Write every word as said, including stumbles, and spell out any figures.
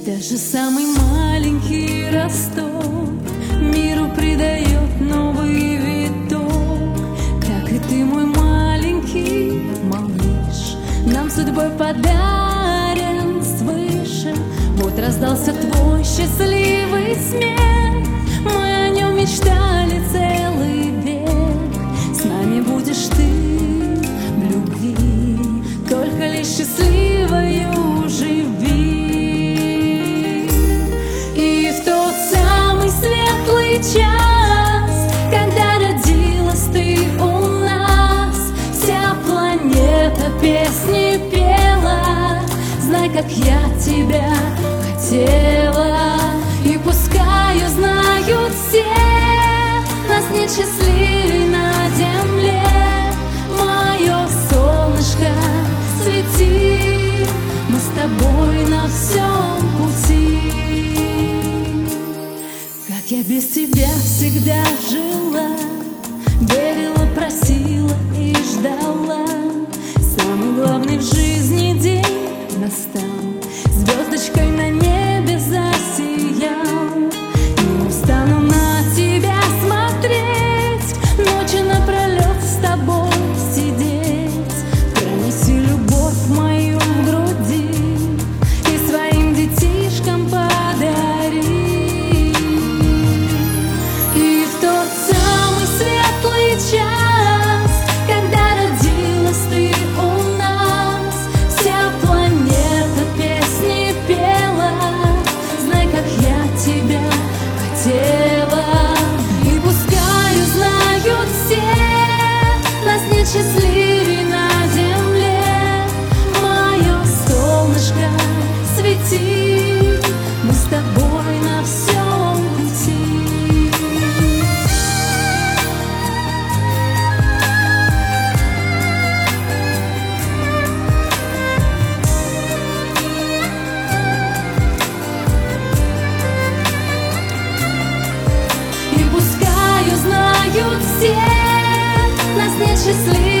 Даже самый маленький росток миру придает новый виток. Как и ты, мой маленький малыш, нам судьбой подарен свыше. Вот раздался твой счастливый смех, мы о нем мечтали целый век. С нами будешь ты в любви, только лишь счастливою живи. И в тот самый светлый час, когда родилась ты у нас, вся планета песни пела. Знай, как я тебя хотела, и пускай узнают все, нас нет счастливей на земле. Мое солнышко, свети, мы с тобой на всем пути. Как я без тебя всегда жила, верила, просила и ждала. Самый главный в жизни день настал, звездочкой на небе засиял. Не устану на тебя смотреть, ночи напролет с тобой сидеть. Пронеси любовь мою в груди и своим детишкам подари. И в тот самый светлый час, когда родилась ты у нас, вся планета песни пела. Знай, как я тебя хотела, и пускай узнают все, нас нет счастливей на земле. Мое солнышко, свети, мы с тобой на всем пути. И пускай узнают все, нас нет счастливей